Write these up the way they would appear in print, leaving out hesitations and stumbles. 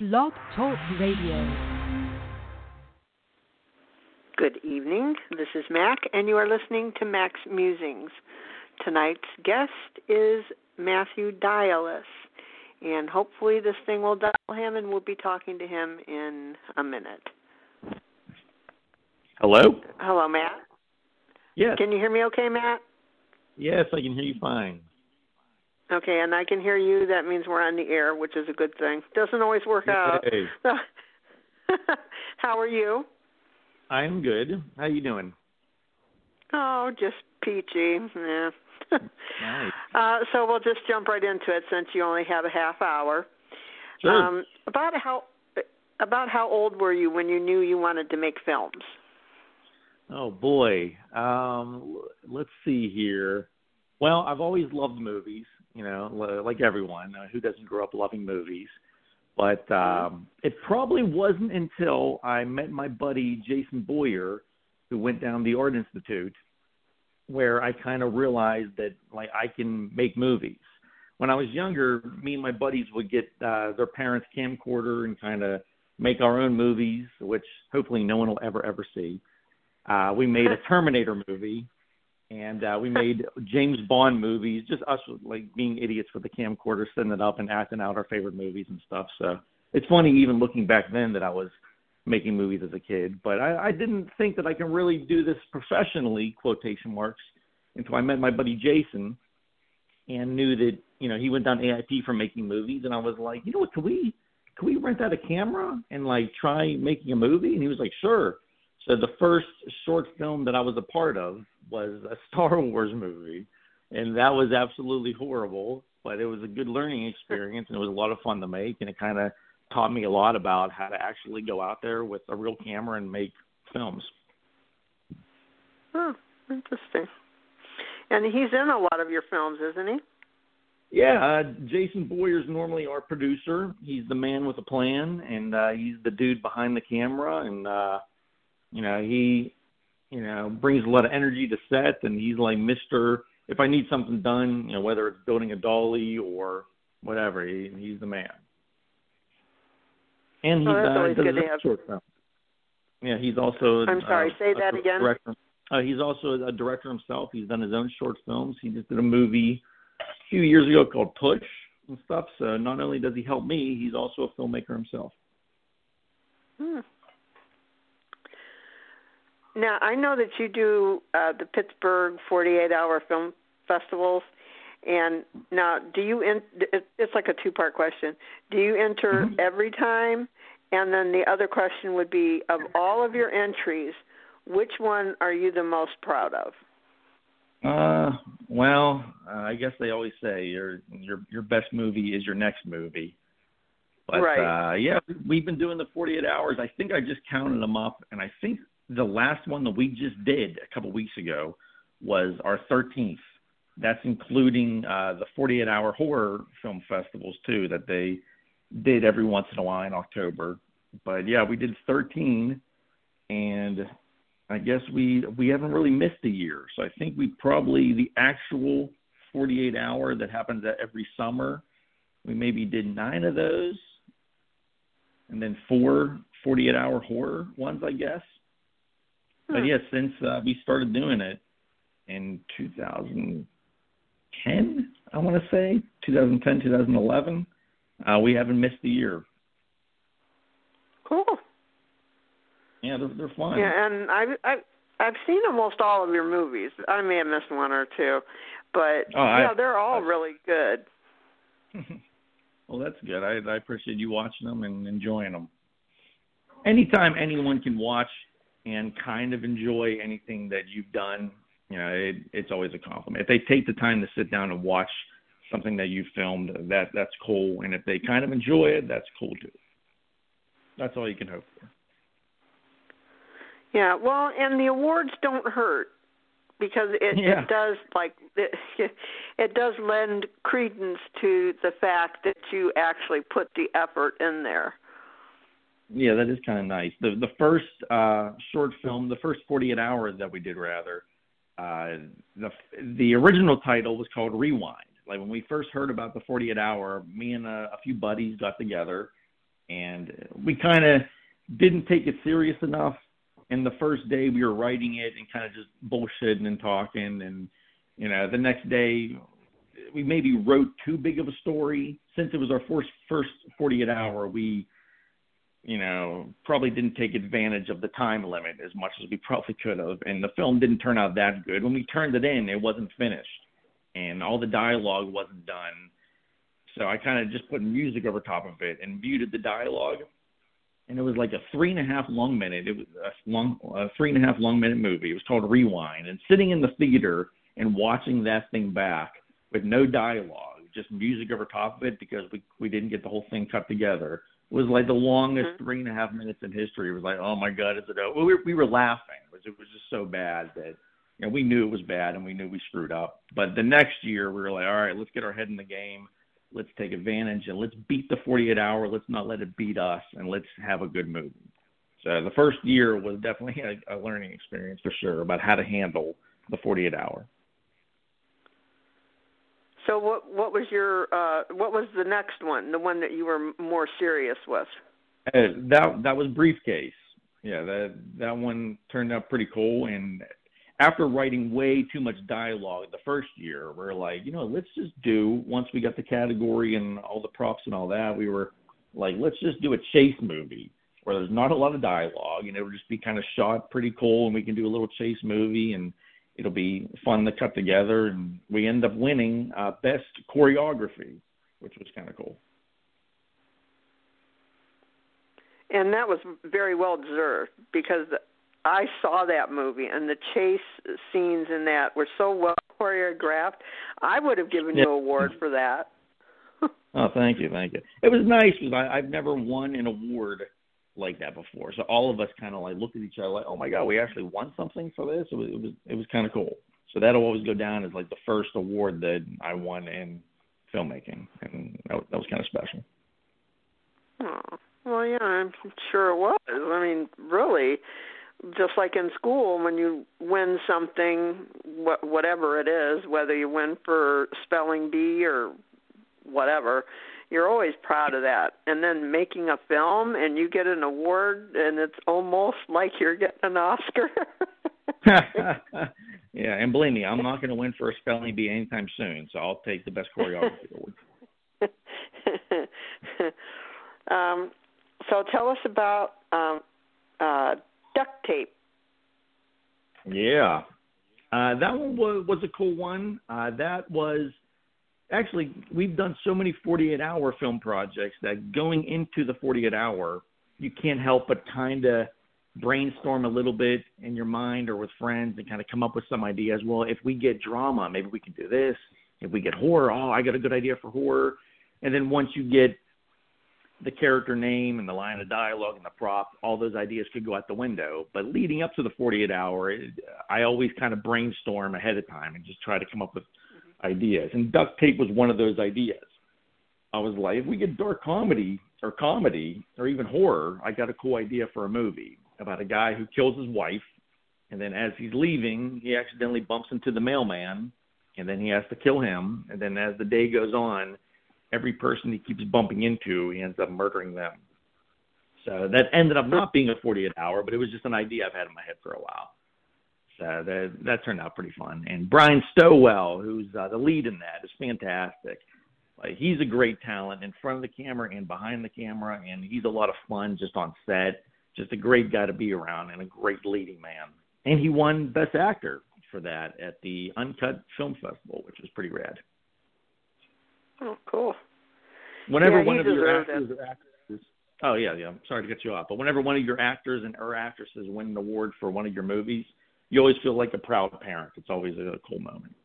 Blog Talk Radio. Good evening. This is Mac, and you are listening to Mac's Musings. Tonight's guest is Matthew Dialis, and hopefully this thing will dial him, and we'll be talking to him in a minute. Hello? Hello, Matt. Yes. Can you hear me okay, Matt? Yes, I can hear you fine. Okay, and I can hear you. That means we're on the air, which is a good thing. Doesn't always work out. Hey. How are you? I'm good. How you doing? Oh, just peachy. Yeah. Nice. So we'll just jump right into it since you only have a half hour. Sure. About how old were you when you knew you wanted to make films? Oh, boy. Let's see here. Well, I've always loved movies, like everyone. Who doesn't grow up loving movies? But it probably wasn't until I met my buddy Jason Boyer, who went down the Art Institute, where I kind of realized that, I can make movies. When I was younger, me and my buddies would get their parents' camcorder and kind of make our own movies, which hopefully no one will ever see. We made a Terminator movie, and we made James Bond movies, just us being idiots with the camcorder, setting it up and acting out our favorite movies and stuff. So it's funny even looking back then that I was making movies as a kid. But I didn't think that I can really do this professionally, quotation marks, until I met my buddy Jason and knew that, he went down AIP for making movies. And I was like, you know what, can we rent out a camera and try making a movie? And he was like, sure. So the first short film that I was a part of was a Star Wars movie, and that was absolutely horrible, but it was a good learning experience, and it was a lot of fun to make, and it kind of taught me a lot about how to actually go out there with a real camera and make films. Oh, interesting. And he's in a lot of your films, isn't he? Yeah, Jason Boyer's normally our producer. He's the man with a plan, and he's the dude behind the camera, and he, brings a lot of energy to set, and he's like if I need something done, whether it's building a dolly or whatever, he's the man. And he's that's always good to have. Short film. Yeah, he's also. I'm sorry, say that again. Director. He's also a director himself. He's done his own short films. He just did a movie a few years ago called Push and stuff. So not only does he help me, he's also a filmmaker himself. Now, I know that you do the Pittsburgh 48-hour film festivals, and now it's like a two-part question. Do you enter every time? And then the other question would be, of all of your entries, which one are you the most proud of? Well, I guess they always say your best movie is your next movie. But, right. Yeah, we've been doing the 48 hours. I think I just counted them up, and I think the last one that we just did a couple weeks ago was our 13th. That's including the 48-hour horror film festivals, too, that they did every once in a while in October. But, yeah, we did 13, and I guess we haven't really missed a year. So I think we probably, the actual 48-hour that happens every summer, we maybe did 9 of those, and then 4 48-hour horror ones, I guess. But, yeah, since we started doing it in 2010, I want to say, 2010, 2011, we haven't missed a year. Cool. Yeah, they're fun. Yeah, and I've seen almost all of your movies. I may have missed one or two, but, they're all really good. Well, that's good. I appreciate you watching them and enjoying them. Anytime anyone can watch and kind of enjoy anything that you've done, it's always a compliment. If they take the time to sit down and watch something that you filmed, that's cool. And if they kind of enjoy it, that's cool too. That's all you can hope for. Yeah, well, and the awards don't hurt because it does it does lend credence to the fact that you actually put the effort in there. Yeah, that is kind of nice. The first short film, the first 48 hours that we did, rather, the original title was called Rewind. Like when we first heard about the 48 hour, me and a few buddies got together And we kind of didn't take it serious enough. And the first day we were writing it and kind of just bullshitting and talking. And, you know, the next day we maybe wrote too big of a story. Since it was our first 48 hour, we, you know, probably didn't take advantage of the time limit as much as we probably could have. And the film didn't turn out that good. When we turned it in, it wasn't finished. And all the dialogue wasn't done. So I kind of just put music over top of it and muted the dialogue. And it was like a 3.5 long minute. It was a 3.5 long minute movie. It was called Rewind. And sitting in the theater and watching that thing back with no dialogue, just music over top of it because we didn't get the whole thing cut together, was like the longest 3.5 minutes in history. It was like, oh my God, is it over? We were laughing. It was just so bad that, you know, we knew it was bad and we knew we screwed up. But the next year we were like, all right, let's get our head in the game. Let's take advantage and let's beat the 48 hour. Let's not let it beat us, and let's have a good movie. So the first year was definitely a learning experience for sure about how to handle the 48 hour. So what was your what was the next one? The one that you were more serious with? That was Briefcase. Yeah, that one turned out pretty cool. And after writing way too much dialogue the first year, we're like, you know, let's just do, once we got the category and all the props and all that, we were like, let's just do a chase movie where there's not a lot of dialogue and it would just be kind of shot pretty cool and we can do a little chase movie and it'll be fun to cut together. And we end up winning best choreography, which was kind of cool. And that was very well deserved because I saw that movie, and the chase scenes in that were so well choreographed. I would have given you an award for that. Oh, thank you. It was nice because I've never won an award like that before. So all of us kind of like looked at each other like, oh my God, we actually won something for this. It was kind of cool. So that'll always go down as like the first award that I won in filmmaking, and that was kind of special. Oh, well, yeah, I'm sure it was. I mean, really. Just like in school, when you win something, whatever it is, whether you win for spelling bee or whatever, you're always proud of that. And then making a film and you get an award and it's almost like you're getting an Oscar. Yeah, and believe me, I'm not going to win for a spelling bee anytime soon, so I'll take the best choreography award. So tell us about Duct Tape. Yeah. That one was a cool one. That was actually, we've done so many 48-hour film projects that going into the 48-hour, you can't help but kind of brainstorm a little bit in your mind or with friends and kind of come up with some ideas. Well, if we get drama, maybe we can do this. If we get horror, I got a good idea for horror. And then once you get the character name and the line of dialogue and the prop, all those ideas could go out the window. But leading up to the 48-hour, I always kind of brainstorm ahead of time and just try to come up with ideas. And Duct Tape was one of those ideas. I was like, if we get dark comedy or even horror, I got a cool idea for a movie about a guy who kills his wife, and then as he's leaving, he accidentally bumps into the mailman, and then he has to kill him. And then as the day goes on, every person he keeps bumping into, he ends up murdering them. So that ended up not being a 48-hour, but it was just an idea I've had in my head for a while. So that turned out pretty fun. And Brian Stowell, who's the lead in that, is fantastic. Like, he's a great talent in front of the camera and behind the camera, and he's a lot of fun just on set. Just a great guy to be around and a great leading man. And he won Best Actor for that at the Uncut Film Festival, which was pretty rad. Oh, cool. Whenever one of your actors or actresses, I'm sorry to cut you off, but whenever one of your actors or actresses win an award for one of your movies, you always feel like a proud parent. It's always a cool moment.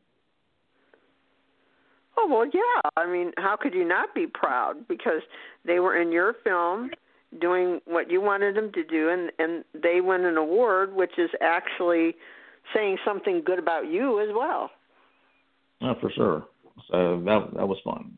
Oh, well, yeah. I mean, how could you not be proud? Because they were in your film doing what you wanted them to do, and they win an award, which is actually saying something good about you as well. Oh, for sure. So that was fun.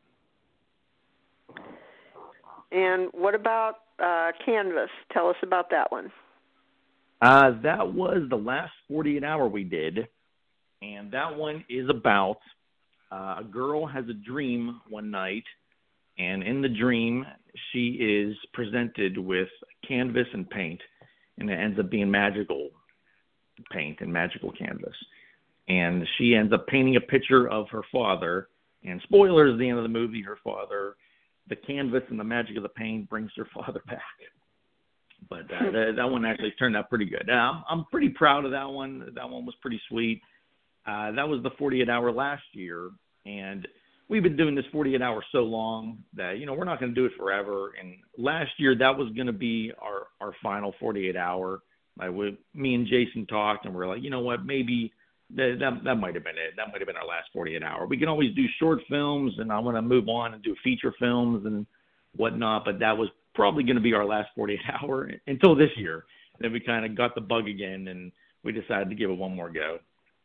And what about Canvas? Tell us about that one. That was the last 48-hour we did, and that one is about a girl has a dream one night, and in the dream she is presented with canvas and paint, and it ends up being magical paint and magical canvas. And she ends up painting a picture of her father. And spoilers, at the end of the movie, her father, the canvas and the magic of the paint brings her father back. But that one actually turned out pretty good. I'm pretty proud of that one. That one was pretty sweet. That was the 48-hour last year. And we've been doing this 48-hour so long that, we're not going to do it forever. And last year, that was going to be our final 48-hour. Me and Jason talked, and we're like, you know what, maybe that might have been it. That might have been our last 48-hour. We can always do short films, and I want to move on and do feature films and whatnot, but that was probably going to be our last 48-hour until this year. Then we kind of got the bug again, and we decided to give it one more go.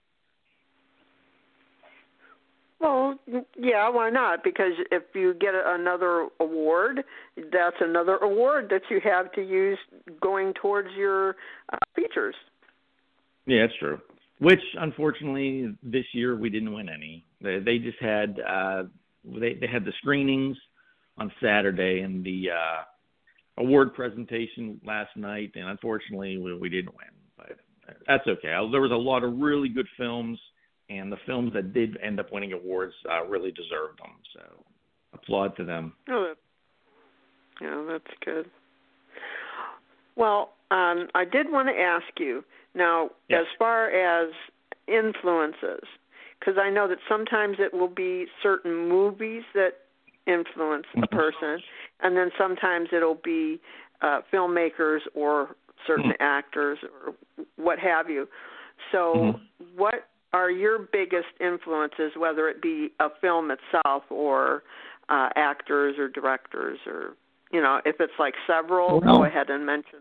Well, yeah, why not? Because if you get another award, that's another award that you have to use going towards your features. Yeah, that's true. Which, unfortunately, this year we didn't win any. They just had they had the screenings on Saturday and the award presentation last night, and unfortunately we didn't win. But that's okay. There was a lot of really good films, and the films that did end up winning awards really deserved them. So applaud to them. Oh, that's good. Well, I did want to ask you, now, yes, as far as influences, because I know that sometimes it will be certain movies that influence a person, and then sometimes it'll be filmmakers or certain actors or what have you. So what are your biggest influences, whether it be a film itself or actors or directors, or, if it's like several, go ahead and mention.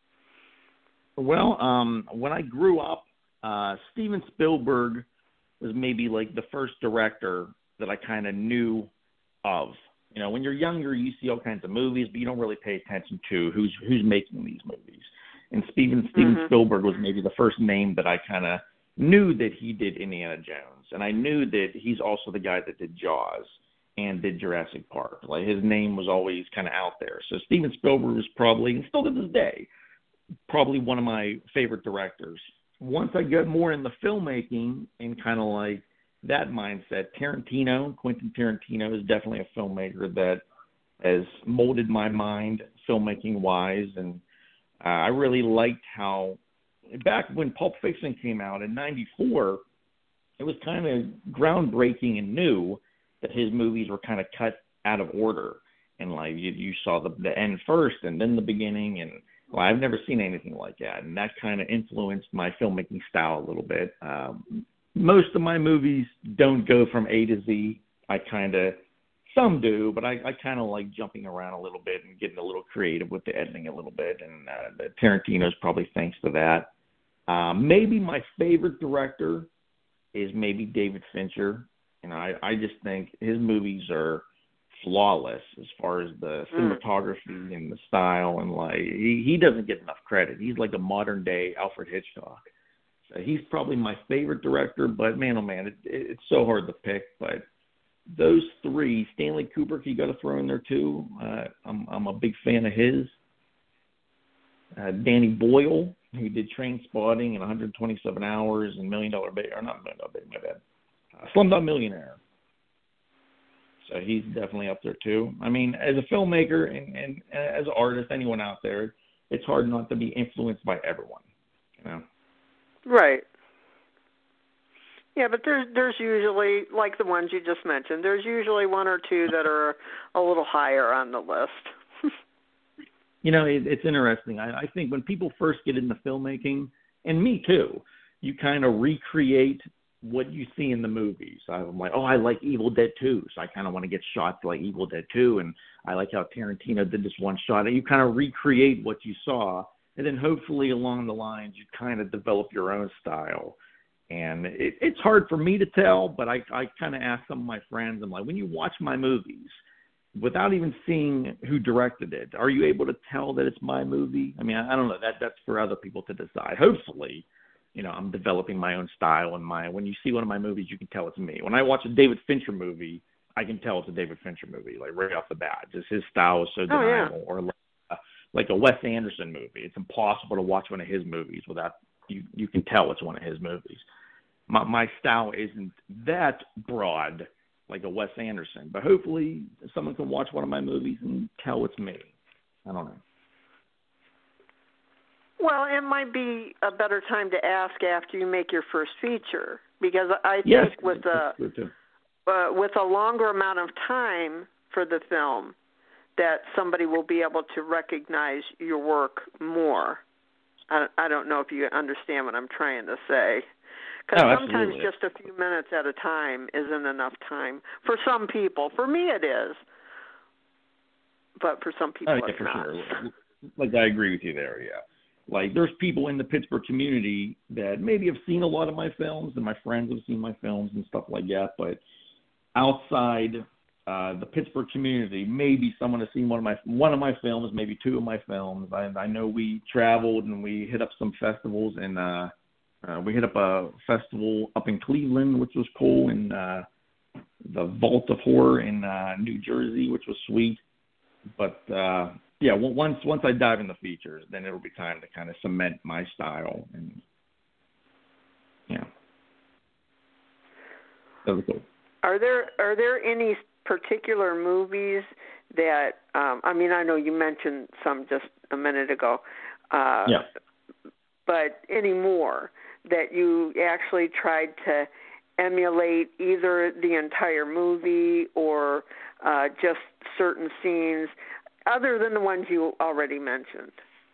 Well, when I grew up, Steven Spielberg was maybe like the first director that I kind of knew of. When you're younger, you see all kinds of movies, but you don't really pay attention to who's making these movies. And Steven Spielberg was maybe the first name that I kind of knew that he did Indiana Jones, and I knew that he's also the guy that did Jaws and did Jurassic Park. Like, his name was always kind of out there. So Steven Spielberg was probably, and still to this day, probably one of my favorite directors. Once I got more in the filmmaking and kind of like that mindset, Quentin Tarantino is definitely a filmmaker that has molded my mind filmmaking-wise, and I really liked how back when Pulp Fiction came out in '94, it was kind of groundbreaking and new that his movies were kind of cut out of order, and like you saw the end first and then the beginning, and well, I've never seen anything like that, and that kind of influenced my filmmaking style a little bit. Most of my movies don't go from A to Z. Some do, but I kind of like jumping around a little bit and getting a little creative with the editing a little bit, and Tarantino's probably thanks to that. Maybe my favorite director is maybe David Fincher. I just think his movies are flawless as far as the cinematography and the style, and like he doesn't get enough credit. He's like a modern day Alfred Hitchcock. So he's probably my favorite director, but man, oh man, it's so hard to pick. But those three, Stanley Kubrick, you got to throw in there too. I'm a big fan of his. Danny Boyle, who did Trainspotting and 127 Hours and $1 Million Baby, or not $1 Million Baby, my bad. Slumdog Millionaire. So he's definitely up there too. I mean, as a filmmaker and as an artist, anyone out there, it's hard not to be influenced by everyone. Right. Yeah, but there's usually, like the ones you just mentioned, there's usually one or two that are a little higher on the list. It's interesting. I think when people first get into filmmaking, and me too, you kind of recreate what you see in the movies. I'm like, I like Evil Dead 2, so I kind of want to get shots like Evil Dead 2, and I like how Tarantino did this one shot. And you kind of recreate what you saw, and then hopefully along the lines you kind of develop your own style. And it's hard for me to tell, but I kind of ask some of my friends, I'm like, when you watch my movies, without even seeing who directed it, are you able to tell that it's my movie? I mean, I don't know. That's for other people to decide. Hopefully, I'm developing my own style, and when you see one of my movies, you can tell it's me. When I watch a David Fincher movie, I can tell it's a David Fincher movie, like right off the bat. Just his style is so undeniable. Or like a Wes Anderson movie. It's impossible to watch one of his movies without you can tell it's one of his movies. My style isn't that broad like a Wes Anderson, but hopefully someone can watch one of my movies and tell it's me. I don't know. Well, it might be a better time to ask after you make your first feature, because I Yes, think with a longer amount of time for the film, that somebody will be able to recognize your work more. I don't know if you understand what I'm trying to say. Because sometimes just a few minutes at a time isn't enough time. For some people. For me it is. But for some people it's not. Sure. Like, I agree with you there, yeah. Like, there's people in the Pittsburgh community that maybe have seen a lot of my films, and my friends have seen my films and stuff like that, but outside the Pittsburgh community, maybe someone has seen one of my films, maybe two of my films. I know we traveled and we hit up some festivals, and we hit up a festival up in Cleveland, which was cool, and the Vault of Horror in New Jersey, which was sweet. But yeah, once I dive in the features, then it'll be time to kind of cement my style, and yeah, that'll be cool. Are there any particular movies that I mean, I know you mentioned some just a minute ago, yeah, but any more that you actually tried to emulate either the entire movie or just certain scenes, other than the ones you already mentioned?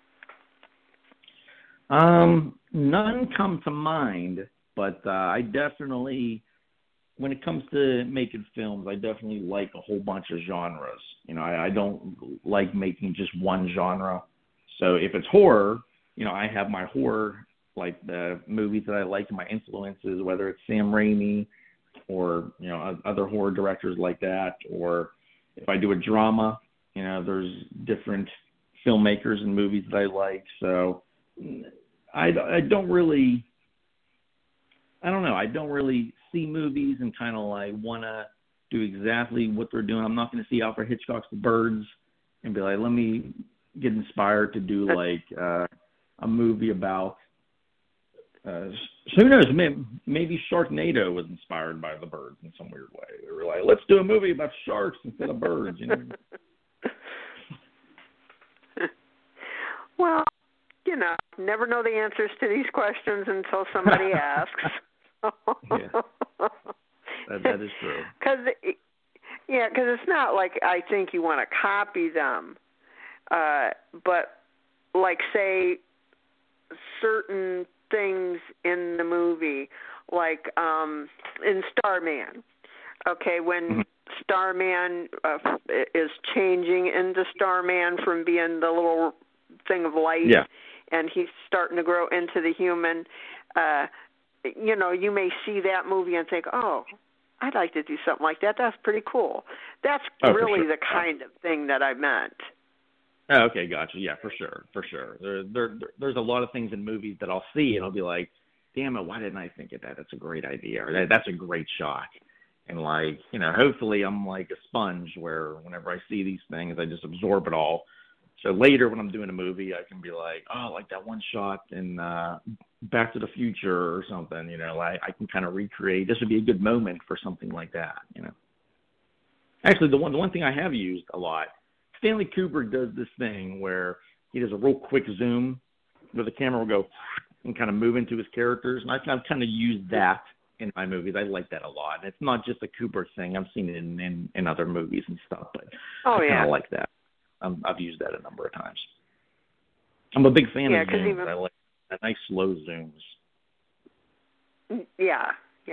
None come to mind, but I definitely, when it comes to making films, I definitely like a whole bunch of genres. You know, I don't like making just one genre. So if it's horror, you know, I have my horror, like the movies that I like and my influences, whether it's Sam Raimi or, you know, other horror directors like that. Or if I do a drama, you know, there's different filmmakers and movies that I like. So I don't really see movies and kind of like want to do exactly what they're doing. I'm not going to see Alfred Hitchcock's The Birds and be like, let me get inspired to do like a movie about, who knows, maybe Sharknado was inspired by The Birds in some weird way. They were like, let's do a movie about sharks instead of birds, you know? Well, you know, never know the answers to these questions until somebody asks. Yeah, that is true. Because it's not like I think you want to copy them, but like, say, certain things in the movie, like in Starman. Okay, when Starman is changing into Starman from being the little thing of light, and he's starting to grow into the human, you know, you may see that movie and think, oh, I'd like to do something like that. That's pretty cool. That's really the kind of thing that I meant. Oh, okay, gotcha. Yeah, for sure. There's a lot of things in movies that I'll see and I'll be like, damn it, why didn't I think of that? That's a great idea. Or that's a great shot. And like, you know, hopefully I'm like a sponge where whenever I see these things, I just absorb it all. So later when I'm doing a movie, I can be like, oh, like that one shot in Back to the Future or something, you know, I can kind of recreate. This would be a good moment for something like that, you know. Actually, the one thing I have used a lot, Stanley Kubrick does this thing where he does a real quick zoom where the camera will go and kind of move into his characters. And I've kind of used that in my movies. I like that a lot. And it's not just a Kubrick thing. I've seen it in other movies and stuff, but I kind of like that. I've used that a number of times. I'm a big fan of zooms. I like nice slow zooms. Yeah.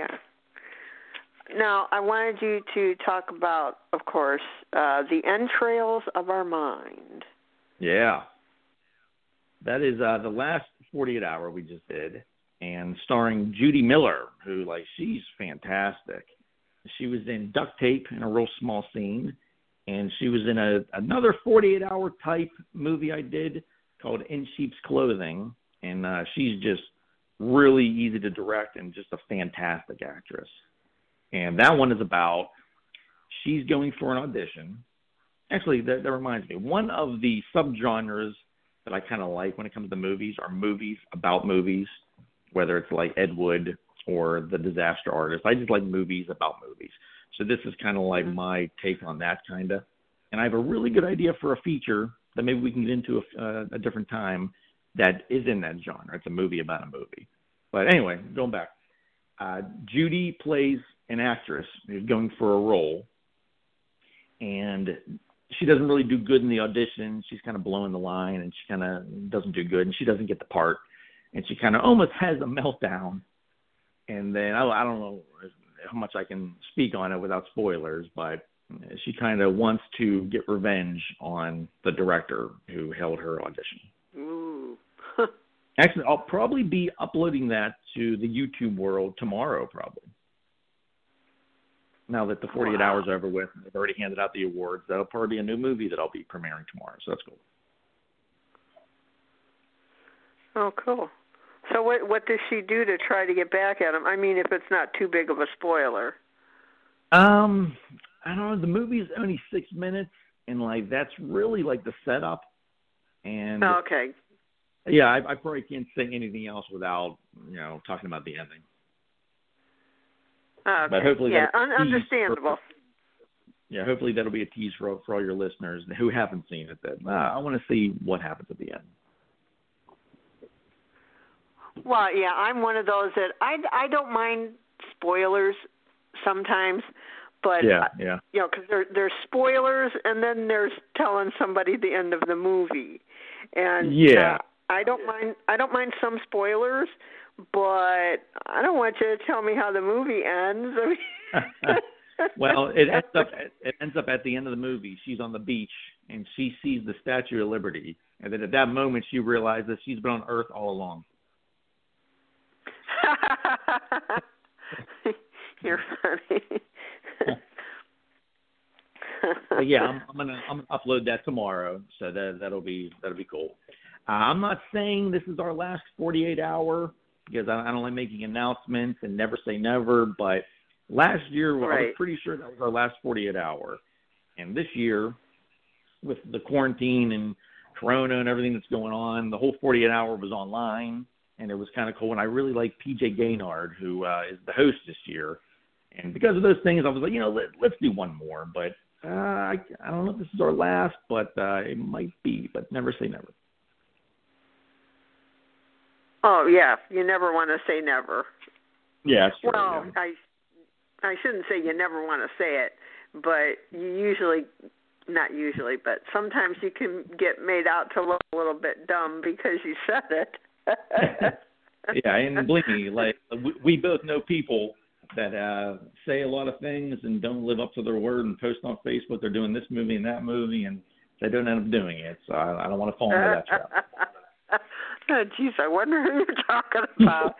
Now, I wanted you to talk about, of course, The Entrails of Our Mind. Yeah. That is the last 48 Hour we just did, and starring Judy Miller, who, like, she's fantastic. She was in Duct Tape in a real small scene, and she was in another 48-hour type movie I did called In Sheep's Clothing, and she's just really easy to direct and just a fantastic actress. And that one is about, she's going for an audition. Actually, that reminds me. One of the subgenres that I kind of like when it comes to movies are movies about movies, whether it's like Ed Wood or The Disaster Artist. I just like movies about movies. So this is kind of like my take on that kind of. And I have a really good idea for a feature that maybe we can get into a different time that is in that genre. It's a movie about a movie. But anyway, going back. Judy plays an actress who's going for a role, and she doesn't really do good in the audition. She's kind of blowing the line, and she kind of doesn't do good, and she doesn't get the part. And she kind of almost has a meltdown. And then I don't know how much I can speak on it without spoilers, but she kind of wants to get revenge on the director who held her audition. Ooh. Actually, I'll probably be uploading that to the YouTube world tomorrow, probably. Now that the 48 hours are over with, they've already handed out the awards. That'll probably be a new movie that I'll be premiering tomorrow, so that's cool. Oh, cool. So what does she do to try to get back at him? I mean, if it's not too big of a spoiler. I don't know. The movie's only 6 minutes, and like that's really like the setup. And okay. Yeah, I probably can't say anything else without talking about the ending. Okay. But hopefully, understandable. Hopefully that'll be a tease for all your listeners who haven't seen it. That I want to see what happens at the end. Well, yeah, I'm one of those that I don't mind spoilers sometimes, but because there's spoilers and then there's telling somebody the end of the movie, and I don't mind some spoilers, but I don't want you to tell me how the movie ends. Well, it ends up at the end of the movie. She's on the beach and she sees the Statue of Liberty, and then at that moment she realizes she's been on Earth all along. You're funny. But yeah, I'm gonna upload that tomorrow, so that'll be cool. I'm not saying this is our last 48 hour because I don't like making announcements and never say never. But last year I was pretty sure that was our last 48 hour, and this year with the quarantine and Corona and everything that's going on, the whole 48 hour was online. And it was kind of cool. And I really like PJ Gaynard, who is the host this year. And because of those things, I was like, let's do one more. But I don't know if this is our last, but it might be. But never say never. Oh, yeah. You never want to say never. Yeah, that's true. Well, yeah. I shouldn't say you never want to say it, but not usually, but sometimes you can get made out to look a little bit dumb because you said it. Yeah, and believe me, like we both know people that say a lot of things and don't live up to their word and post on Facebook they're doing this movie and that movie and they don't end up doing it. So I don't want to fall into that trap. Oh, geez, I wonder who you're talking about.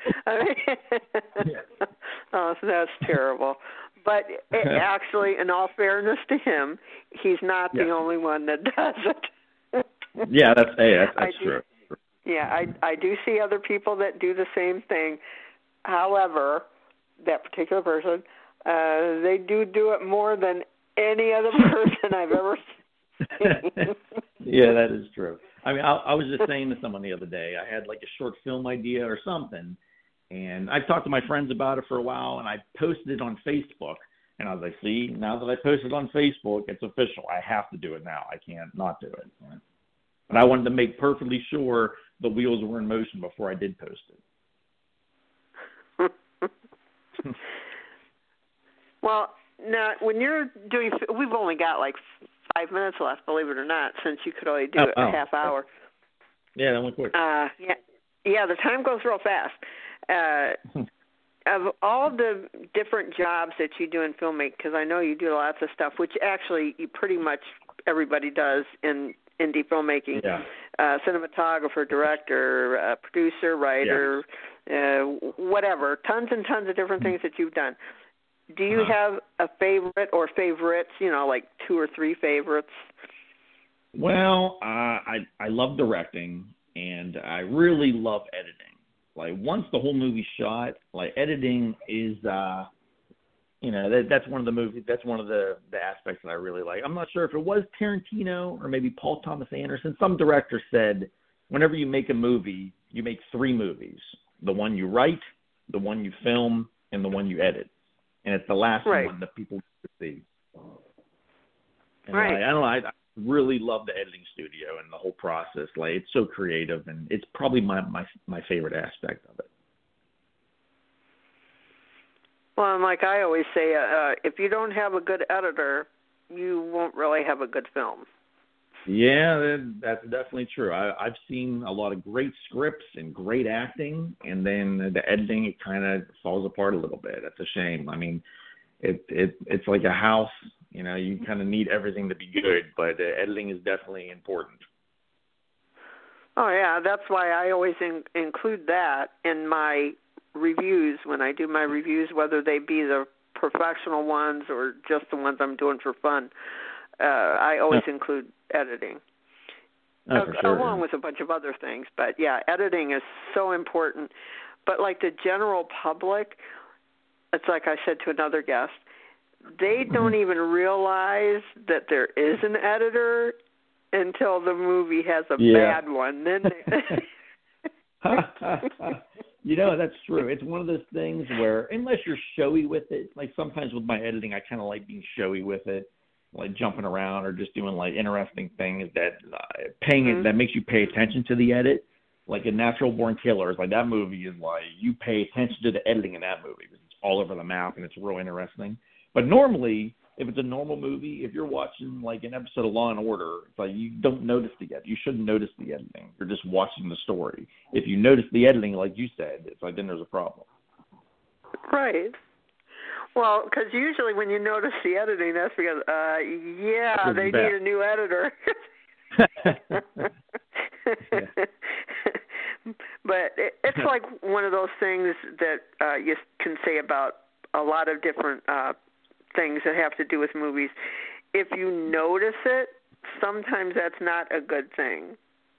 Oh, that's terrible. But actually, in all fairness to him, he's not the only one that does it. Yeah, that's true. Yeah, I do see other people that do the same thing. However, that particular person, they do it more than any other person I've ever seen. Yeah, that is true. I mean, I was just saying to someone the other day, I had like a short film idea or something, and I've talked to my friends about it for a while, and I posted it on Facebook. And I was like, see, now that I posted on Facebook, it's official. I have to do it now. I can't not do it. But I wanted to make perfectly sure the wheels were in motion before I did post it. Well, now, when you're doing, we've only got like 5 minutes left, believe it or not, since you could only do it a half hour. Yeah, that went quick. Yeah, the time goes real fast. Of all the different jobs that you do in filmmaking, because I know you do lots of stuff, which actually pretty much everybody does in indie filmmaking, cinematographer, director, producer, writer, whatever, tons and tons of different things that you've done. Do you have a favorite or favorites, like 2 or 3 favorites? Well, I love directing, and I really love editing. Like, once the whole movie's shot, like, editing is that's one of the movies. That's one of the aspects that I really like. I'm not sure if it was Tarantino or maybe Paul Thomas Anderson. Some director said, whenever you make a movie, you make 3 movies: the one you write, the one you film, and the one you edit. And it's the last one that people see. And I don't know. I really love the editing studio and the whole process. Like, it's so creative, and it's probably my favorite aspect of it. Well, and like I always say, if you don't have a good editor, you won't really have a good film. Yeah, that's definitely true. I've seen a lot of great scripts and great acting, and then the editing, it kind of falls apart a little bit. That's a shame. I mean, it's like a house. You kind of need everything to be good, but editing is definitely important. Oh, yeah, that's why I always include that in my reviews when I do my reviews, whether they be the professional ones or just the ones I'm doing for fun. I always include editing, for sure, along with a bunch of other things. But, yeah, editing is so important. But, like the general public, it's like I said to another guest, they don't even realize that there is an editor until the movie has a bad one. Then that's true. It's one of those things where, unless you're showy with it, like sometimes with my editing, I kind of like being showy with it, like jumping around or just doing like interesting things that that makes you pay attention to the edit. Like in Natural Born Killers, like that movie is like you pay attention to the editing in that movie because it's all over the map and it's real interesting. But normally, if it's a normal movie, if you're watching like an episode of Law and Order, it's like you don't notice the editing. You shouldn't notice the editing. You're just watching the story. If you notice the editing, like you said, it's like then there's a problem. Right. Well, because usually when you notice the editing, that's because, they need a new editor. But it's like one of those things that you can say about a lot of different things that have to do with movies. If you notice it, sometimes that's not a good thing.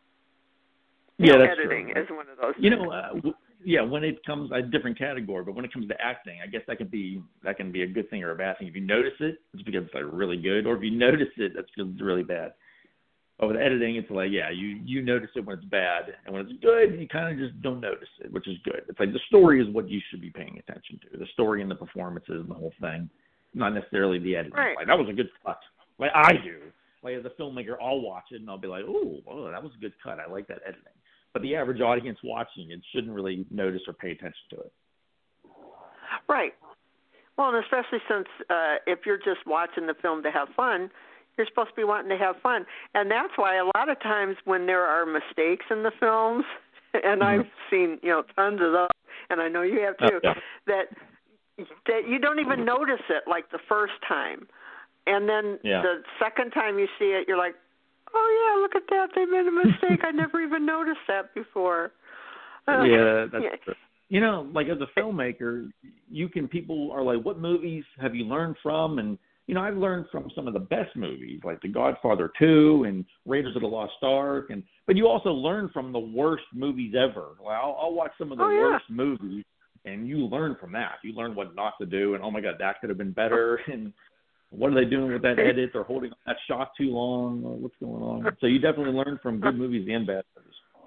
Yeah, that's editing true. is one of those things. When it comes a different category, but when it comes to acting, I guess that can be a good thing or a bad thing. If you notice it, it's because it's like really good, or if you notice it, that's because it's really bad. But with editing, it's like, you notice it when it's bad, and when it's good, you kind of just don't notice it, which is good. It's like the story is what you should be paying attention to, the story and the performances and the whole thing, not necessarily the editing. Right. Like, that was a good cut. Like, I do. Like, as a filmmaker, I'll watch it, and I'll be like, oh, that was a good cut. I like that editing. But the average audience watching it shouldn't really notice or pay attention to it. Right. Well, and especially since if you're just watching the film to have fun, you're supposed to be wanting to have fun. And that's why a lot of times when there are mistakes in the films, and I've seen, tons of those, and I know you have too, that you don't even notice it like the first time. And then the second time you see it, you're like, oh, yeah, look at that. They made a mistake. I never even noticed that before. That's true. Like as a filmmaker, people are like, what movies have you learned from? And, I've learned from some of the best movies, like The Godfather 2 and Raiders of the Lost Ark. But you also learn from the worst movies ever. Well, I'll watch some of the worst movies, and you learn from that. You learn what not to do, and, oh, my God, that could have been better. And what are they doing with that edit? They're holding that shot too long. What's going on? So you definitely learn from good movies and bad movies.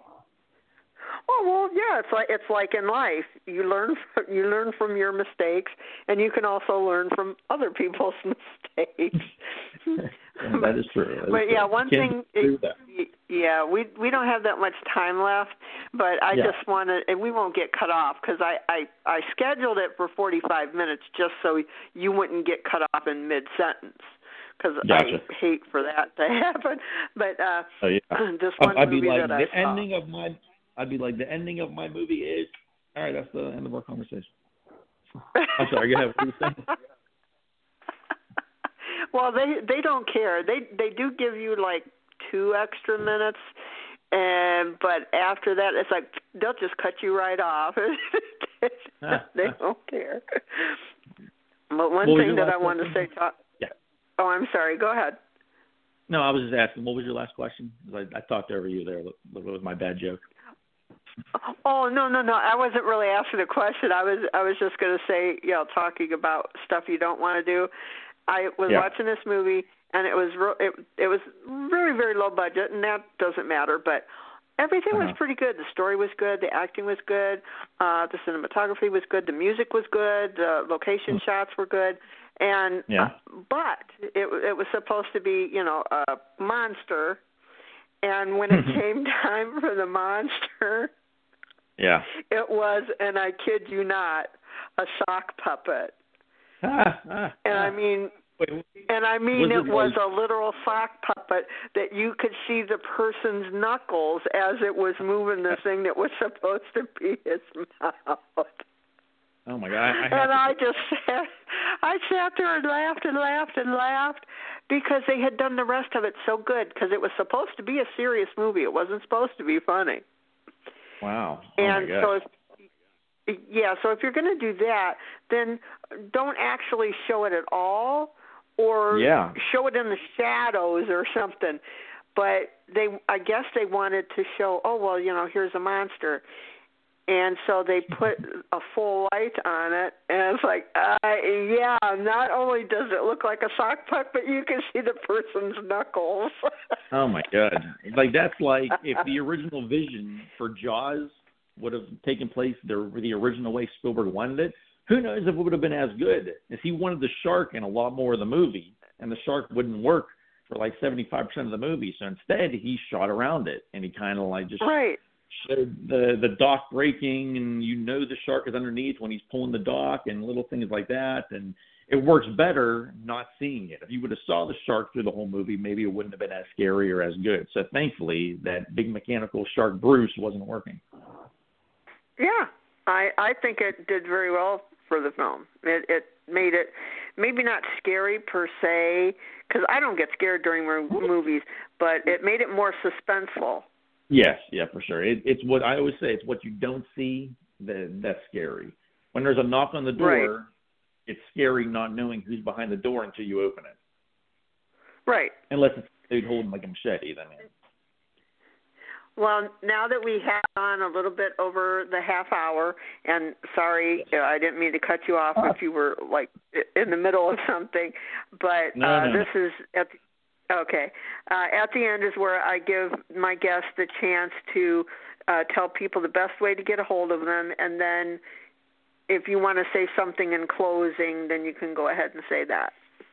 Oh, well, yeah, it's like in life. You learn from your mistakes, and you can also learn from other people's mistakes. That is true. One thing, we don't have that much time left, but I just want to, and we won't get cut off because I scheduled it for 45 minutes just so you wouldn't get cut off in mid-sentence. Because I hate for that to happen. But this one movie that I saw. I'd be like, the ending of my movie is, all right, that's the end of our conversation. I'm sorry, you have what you saying? Well, they don't care. They do give you like 2 extra minutes, but after that, it's like they'll just cut you right off. They don't care. But one thing that I wanted to say, oh, I'm sorry. Go ahead. No, I was just asking, what was your last question? I talked over you there. What was my bad joke? Oh, no. I wasn't really asking a question. I was just going to say, talking about stuff you don't want to do. I was watching this movie, and it was very, very low budget, and that doesn't matter, but everything was pretty good. The story was good. The acting was good. The cinematography was good. The music was good. The location shots were good. And but it was supposed to be, a monster. And when it came time for the monster, it was, and I kid you not, a sock puppet. And I mean, it was a literal sock puppet that you could see the person's knuckles as it was moving the thing that was supposed to be his mouth. Oh my God! I sat there and laughed because they had done the rest of it so good, because it was supposed to be a serious movie. It wasn't supposed to be funny. Wow! And so if you're going to do that, then don't actually show it at all, or show it in the shadows or something. But I guess they wanted to show, here's a monster. And so they put a full light on it, and it's like, not only does it look like a sock puppet, but you can see the person's knuckles. Oh my God! Like, that's like if the original vision for Jaws would have taken place the original way Spielberg wanted it, who knows if it would have been as good. If he wanted the shark in a lot more of the movie, and the shark wouldn't work for like 75% of the movie, so instead he shot around it, and he kind of like just showed the dock breaking, and the shark is underneath when he's pulling the dock, and little things like that, and it works better not seeing it. If you would have saw the shark through the whole movie, maybe it wouldn't have been as scary or as good. So thankfully, that big mechanical shark Bruce wasn't working. Yeah, I think it did very well for the film. It made it maybe not scary per se, because I don't get scared during movies, but it made it more suspenseful. Yes, for sure. It's what I always say. It's what you don't see that's scary. When there's a knock on the door, it's scary not knowing who's behind the door until you open it. Right. Unless it's a dude holding like a machete, then. Well, now that we have on a little bit over the half hour, and sorry, I didn't mean to cut you off if you were like in the middle of something, but this is at the end is where I give my guests the chance to tell people the best way to get a hold of them, and then if you want to say something in closing, then you can go ahead and say that.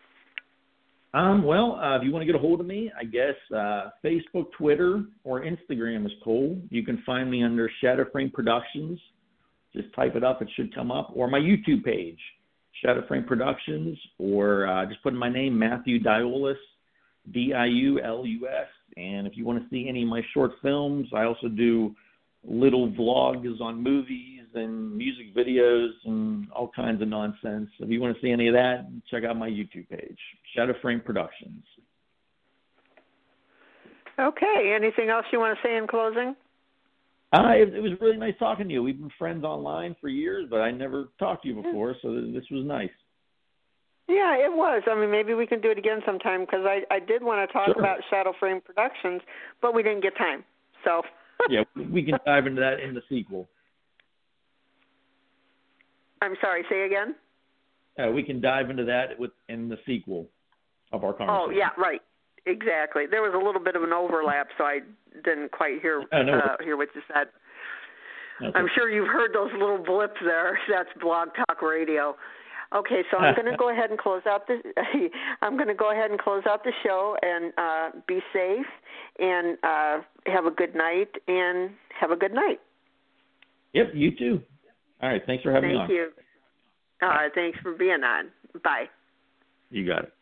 If you want to get a hold of me, I guess Facebook, Twitter, or Instagram is cool. You can find me under Shadow Frame Productions. Just type it up. It should come up. Or my YouTube page, Shadow Frame Productions, or just put in my name, Matthew Diulus, Diulus. And if you want to see any of my short films, I also do little vlogs on movies and music videos and all kinds of nonsense. If you want to see any of that, check out my YouTube page, Shadow Frame Productions. Okay. Anything else you want to say in closing? It was really nice talking to you. We've been friends online for years, but I never talked to you before, so this was nice. Yeah, it was. I mean, maybe we can do it again sometime, because I did want to talk about Shadow Frame Productions, but we didn't get time. So. Yeah, we can dive into that in the sequel. I'm sorry, say again? We can dive into that in the sequel of our conversation. Oh, yeah, right. Exactly. There was a little bit of an overlap, so I didn't quite hear what you said. Okay. I'm sure you've heard those little blips there. That's Blog Talk Radio. Okay, so I'm going to go ahead and close out the. I'm going to go ahead and close out the show, and be safe, and have a good night, and have a good night. Yep, you too. All right, thanks for having me on. Thank you. Thanks for being on. Bye. You got it.